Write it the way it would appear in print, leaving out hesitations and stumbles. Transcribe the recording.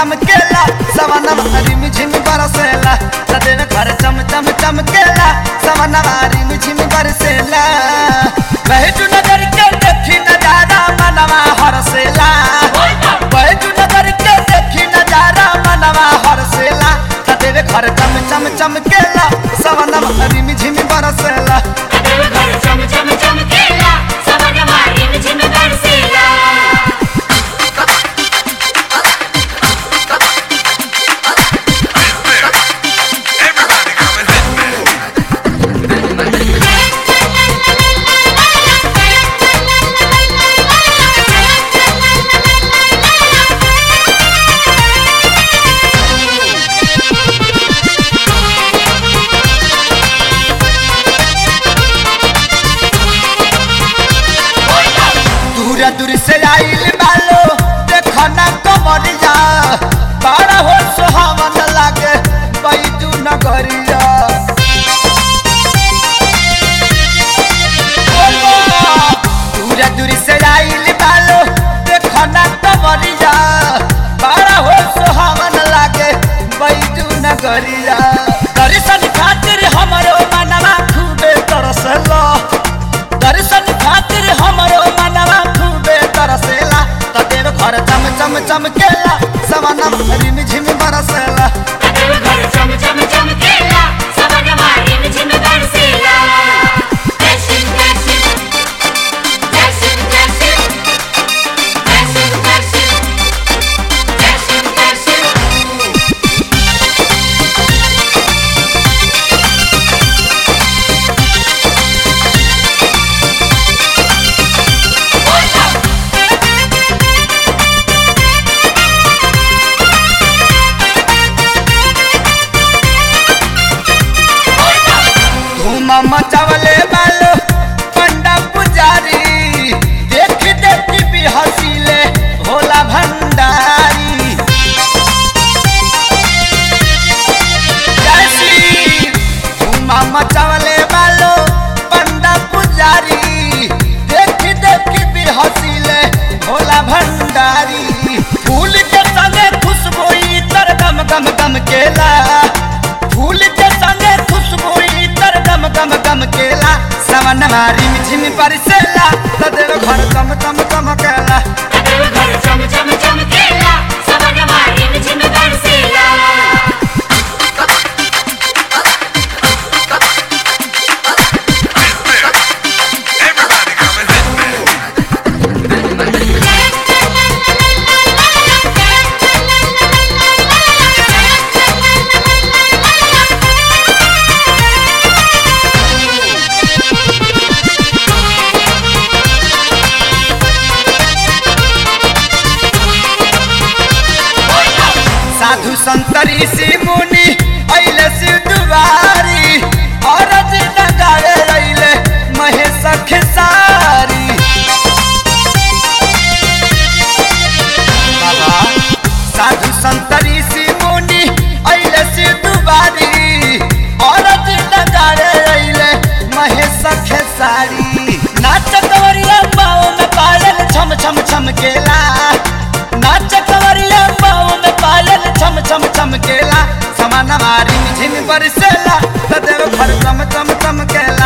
चमकेला सवनवा रिम झिम बरसेला देव घर चम चम चमकेला सवनवा रिम झिम बरसेला बैजू नगर के देखी नजारा मनवा हरसेला बैजू नगर के देखी नजारा मनवा हरसेला देव घर चम चम चमकेला सवनवा रिम झिम बरसेला देव घर चम चम चमकेला सवनवा रिम झिम बरसेला। दूर से आइल बालो देखो ना कमरिया बड़ा हो सुहावन लागे बैजू नगरिया दूर से आइल बालो देखो ना कमरिया बड़ा हो सुहावन लागे बैजू नगरिया दर्शन खातिर हमरो मनवा खूबे तरसला दर्शन खातिर हमरो मनवा बरसेला देव घर चम चम चमकेला सवनवा रिम झिम बरसेला देव घर चम चम चमकेला सवनवा रिम झिम बरसेला। दर्शन दर्शन दर्शन दर्शन दर्शन दर्शन दर्शन दर्शन मचावले बालो पंडा पुजारी देख देख भी हसीले होला भंडारी जैसी मचावले बालो पंडा पुजारी देख देख भी हसीले होला भंडारी फूल के संगे खुशबू तर गम गम गम केला फूल के संगे खुशबू गम गम गम केला सवनवा रिम झिम बरसेला देव घर चम चम चमकेला देव घर चम चम चमकेला सवनवा रिम झिम बरसेला। साधु संत ऋषि मुनि अइले शिव दुआरी औरत नगाए अइले महेश खेसारी बाबा साधु संत ऋषि मुनि अइले शिव दुआरी औरत नगाए अइले महेश खेसारी नाच कवरिया पाँव में पायल छम छम छमकेला नाच कवरिया पाँव में पायल छम छम चमकेला सवनवा रिम झिम बरसेला देव घर चम चम चमकेला।